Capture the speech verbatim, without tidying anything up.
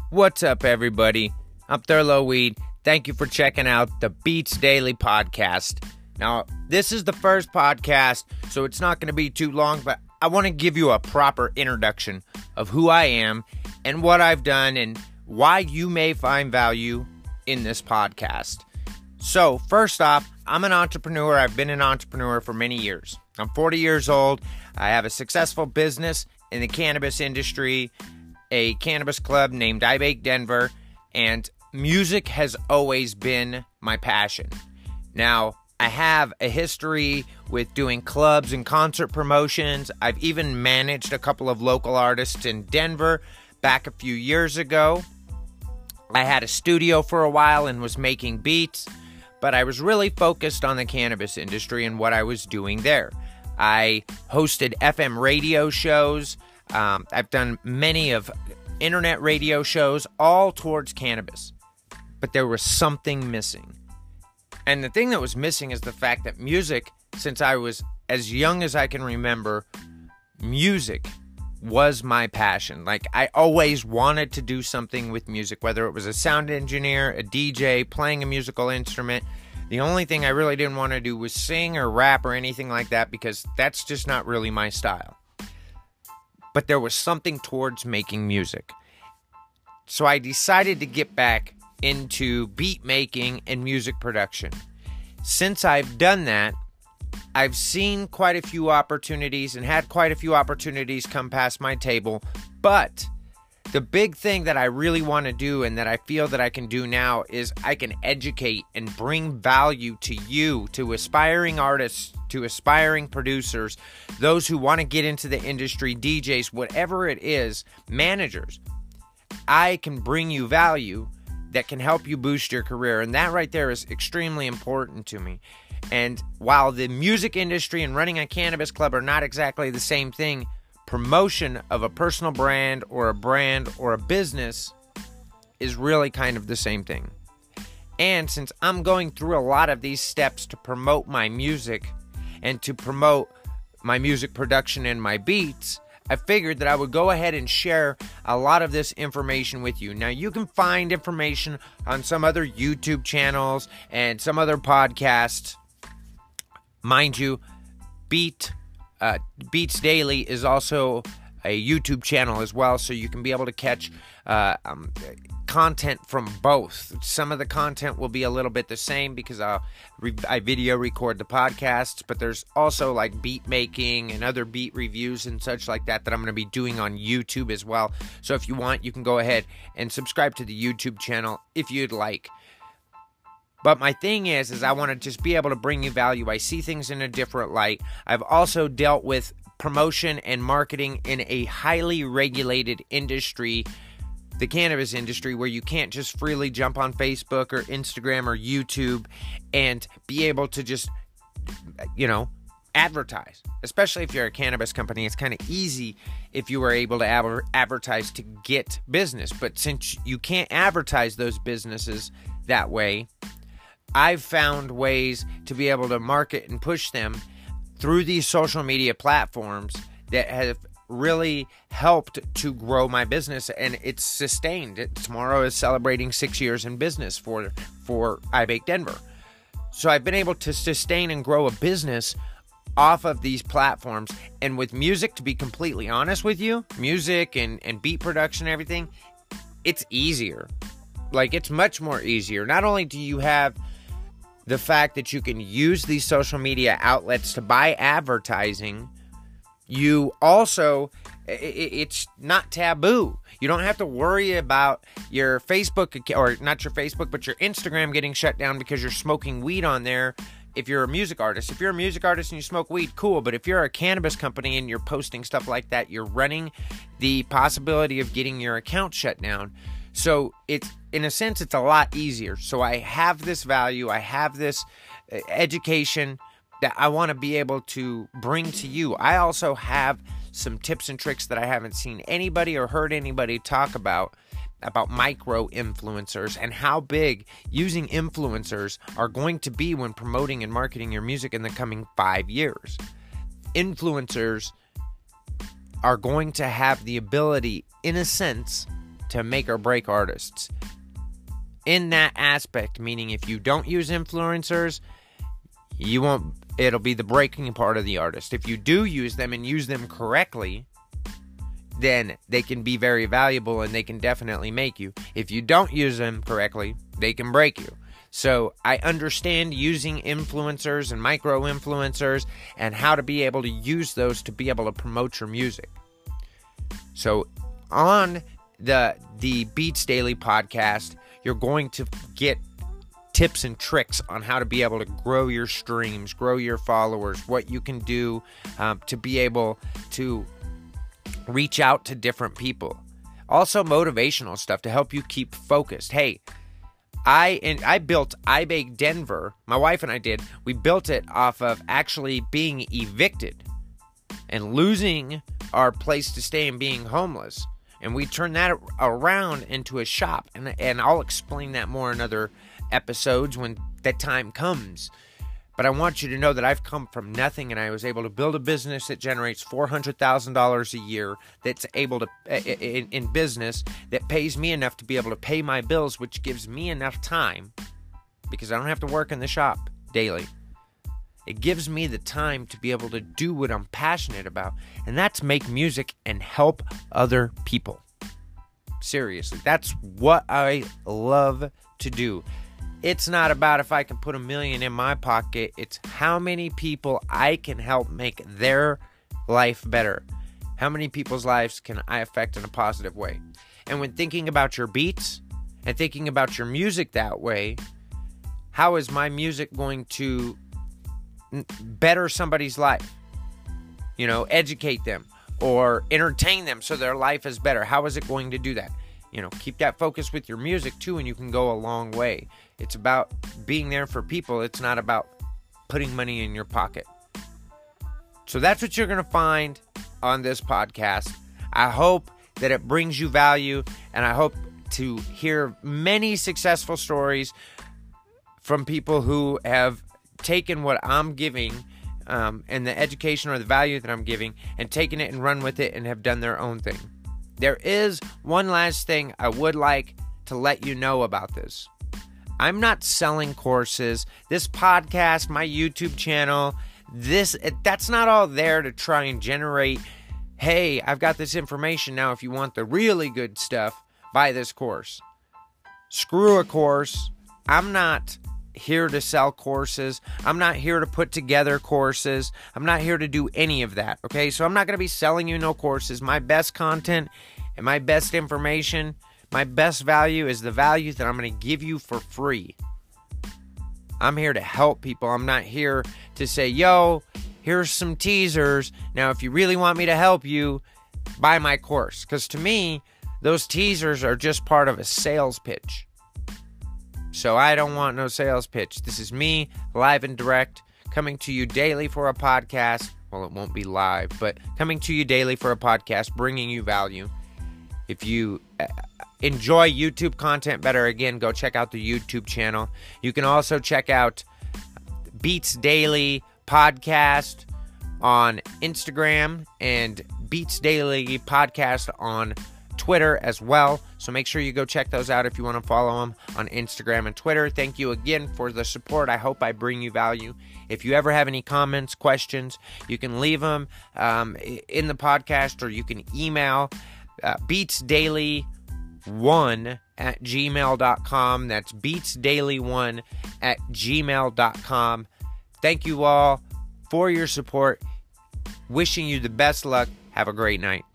What's up, everybody? I'm Thurlow Weed. Thank you for checking out the Beats Daily Podcast. Now, this is the first podcast, so it's not going to be too long, but I want to give you a proper introduction of who I am and what I've done and why you may find value in this podcast. So, first off, I'm an entrepreneur. I've been an entrepreneur for many years. I'm forty years old. I have a successful business in the cannabis industry, a cannabis club named I Bake Denver, and music has always been my passion. Now, I have a history with doing clubs and concert promotions. I've even managed a couple of local artists in Denver back a few years ago. I had a studio for a while and was making beats, but I was really focused on the cannabis industry and what I was doing there. I hosted F M radio shows. Um, I've done many of internet radio shows, all towards cannabis. But there was something missing. And the thing that was missing is the fact that music, since I was as young as I can remember, music was my passion. Like, I always wanted to do something with music, whether it was a sound engineer, a D J, playing a musical instrument. The only thing I really didn't want to do was sing or rap or anything like that, because that's just not really my style. But there was something towards making music. So I decided to get back into beat making and music production. Since I've done that, I've seen quite a few opportunities and had quite a few opportunities come past my table. But the big thing that I really want to do and that I feel that I can do now is I can educate and bring value to you, to aspiring artists, to aspiring producers, those who want to get into the industry, D Js, whatever it is, managers. I can bring you value that can help you boost your career, and that right there is extremely important to me. And while the music industry and running a cannabis club are not exactly the same thing, promotion of a personal brand or a brand or a business is really kind of the same thing. And since I'm going through a lot of these steps to promote my music and to promote my music production and my beats, I figured that I would go ahead and share a lot of this information with you. Now, you can find information on some other YouTube channels and some other podcasts. Mind you, Beat uh, Beats Daily is also a YouTube channel as well, so you can be able to catch uh, um, content from both. Some of the content will be a little bit the same because I'll re- I video record the podcasts, but there's also like beat making and other beat reviews and such like that that I'm going to be doing on YouTube as well. So if you want, you can go ahead and subscribe to the YouTube channel if you'd like. But my thing is, is I want to just be able to bring you value. I see things in a different light. I've also dealt with promotion and marketing in a highly regulated industry, the cannabis industry, where you can't just freely jump on Facebook or Instagram or YouTube and be able to just, you know, advertise. Especially if you're a cannabis company, it's kind of easy if you were able to adver- advertise to get business. But since you can't advertise those businesses that way, I've found ways to be able to market and push them through these social media platforms that have really helped to grow my business, and it's sustained. It, tomorrow is celebrating six years in business for for I Bake Denver. So I've been able to sustain and grow a business off of these platforms. And with music, to be completely honest with you, music and, and beat production and everything, it's easier. Like, it's much more easier. Not only do you have the fact that you can use these social media outlets to buy advertising, you also, it's not taboo. You don't have to worry about your Facebook, or not your Facebook, but your Instagram getting shut down because you're smoking weed on there if you're a music artist. If you're a music artist and you smoke weed, cool. But if you're a cannabis company and you're posting stuff like that, you're running the possibility of getting your account shut down. So it's, in a sense, it's a lot easier. So I have this value, I have this education that I want to be able to bring to you. I also have some tips and tricks that I haven't seen anybody or heard anybody talk about, about micro influencers and how big using influencers are going to be when promoting and marketing your music in the coming five years. Influencers are going to have the ability, in a sense, to make or break artists. In that aspect, meaning if you don't use influencers, you won't, it'll be the breaking part of the artist. If you do use them and use them correctly, then they can be very valuable and they can definitely make you. If you don't use them correctly, they can break you. So I understand using influencers and micro influencers and how to be able to use those to be able to promote your music. So on the the Beats Daily podcast, you're going to get tips and tricks on how to be able to grow your streams, grow your followers, what you can do um, to be able to reach out to different people. Also motivational stuff to help you keep focused. Hey, I and I built iBake Denver. My wife and I did. We built it off of actually being evicted and losing our place to stay and being homeless. And we turned that around into a shop. And, and I'll explain that more in other episodes when that time comes. But I want you to know that I've come from nothing and I was able to build a business that generates four hundred thousand dollars a year, that's able to, in, in business, that pays me enough to be able to pay my bills, which gives me enough time, because I don't have to work in the shop daily. It gives me the time to be able to do what I'm passionate about, and that's make music and help other people. Seriously, that's what I love to do. It's not about if I can put a million in my pocket. It's how many people I can help make their life better. How many people's lives can I affect in a positive way? And when thinking about your beats and thinking about your music that way, how is my music going to better somebody's life? You know, educate them or entertain them so their life is better. How is it going to do that? You know, keep that focus with your music too, and you can go a long way. It's about being there for people. It's not about putting money in your pocket. So that's what you're going to find on this podcast. I hope that it brings you value, and I hope to hear many successful stories from people who have taken what I'm giving um, and the education or the value that I'm giving and taken it and run with it and have done their own thing. There is one last thing I would like to let you know about this. I'm not selling courses. This podcast, my YouTube channel, this that's not all there to try and generate, hey, I've got this information now. If you want the really good stuff, buy this course. Screw a course. I'm not here to sell courses. I'm not here to put together courses. I'm not here to do any of that, okay? So I'm not going to be selling you no courses. My best content and my best information, my best value is the value that I'm going to give you for free. I'm here to help people. I'm not here to say, yo, here's some teasers. Now, if you really want me to help you, buy my course. Because to me, those teasers are just part of a sales pitch. So I don't want no sales pitch. This is me, live and direct, coming to you daily for a podcast. Well, it won't be live, but coming to you daily for a podcast, bringing you value. If you enjoy YouTube content better, again, go check out the YouTube channel. You can also check out Beats Daily Podcast on Instagram and Beats Daily Podcast on Twitter as well. So make sure you go check those out if you want to follow them on Instagram and Twitter. Thank you again for the support. I hope I bring you value. If you ever have any comments, questions, you can leave them um, in the podcast, or you can email uh, beatsdaily one at gmail dot com. That's beatsdaily one at gmail dot com. Thank you all for your support. Wishing you the best luck. Have a great night.